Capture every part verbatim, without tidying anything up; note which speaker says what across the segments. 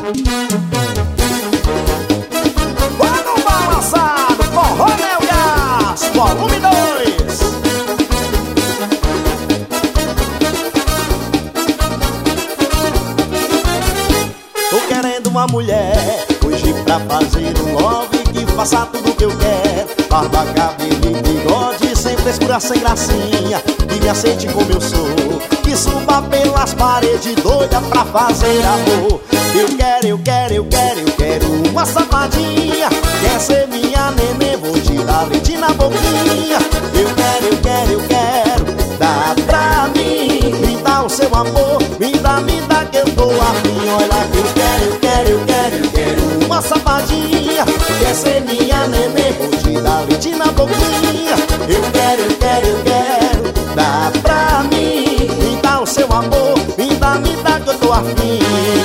Speaker 1: Quando balançado, Coronel Gás, volume dois. Tô querendo uma mulher hoje pra fazer um love que faça tudo que eu quero. Barba, cabelo e bigode, sem frescura, sem gracinha, que me aceite como eu sou, que suba pelas paredes doida pra fazer amor. Eu quero, eu quero, eu quero, eu quero uma safadinha, quer ser minha neném, vou te dar leite na boquinha. Eu quero, eu quero, eu quero, dá pra mim, me dá o seu amor, me dá, me dá que eu tô afim. Olha que eu quero, eu quero, eu quero, eu quero uma safadinha, quer ser minha neném, vou te dar leite na boquinha. Eu quero, eu quero, eu quero, dá pra mim, me dá o seu amor, me dá, me dá que eu tô afim.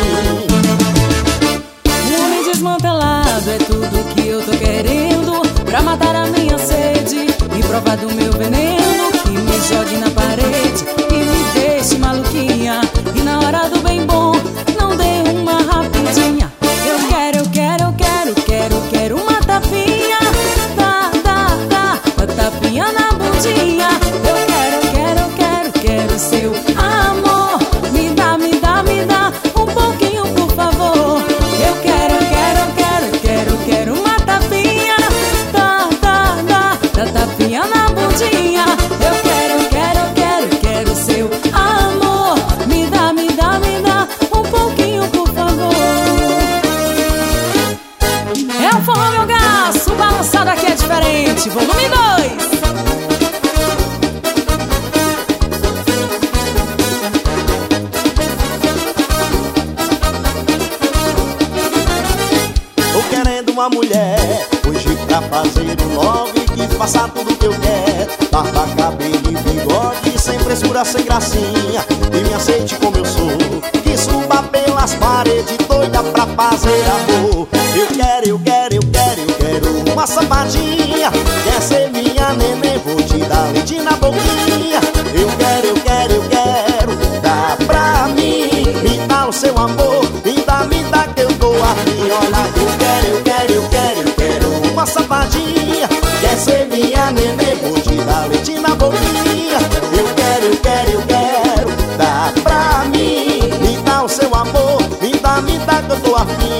Speaker 2: Um homem desmantelado é tudo que eu tô querendo, pra matar a minha sede e provar do meu veneno, que me jogue na parede e me deixe maluquinha, e na hora do bem bom não dê uma rapidinha. Eu quero, eu quero, eu quero, quero, quero uma tapinha, dá, dá, dá, dá tapinha na bundinha. Eu quero, eu quero, eu quero, quero seu amor, me dá, me dá, me dá um pouquinho por favor. Eu quero, eu quero, eu quero, quero, quero uma tapinha, dá, dá, dá, dá tapinha na bundinha. Eu quero, eu quero, eu quero, quero seu amor, me dá, me dá, me dá um pouquinho por favor. É o forró meu gás, o balançado aqui é diferente, volume dois.
Speaker 1: Tô querendo uma mulher hoje pra fazer um love que faça tudo que eu quero. Barba, cabelo e bigode, sem frescura, sem gracinha, e me aceite como eu sou, que suba pelas paredes doida pra fazer amor. Eu quero, eu quero, eu quero, eu quero uma safadinha, quer ser minha neném, vou te dar leite na boquinha. Eu quero, eu quero, eu quero, dá pra mim, me dá o seu amor, me dá, me dá que eu tô afim. Olha, eu quero, eu quero, eu quero, eu quero uma safadinha, quer ser minha neném, vou te dar leite na boquinha. Eu quero, eu quero, eu quero, dá pra mim, me dá o seu amor, me dá, me dá que eu tô afim.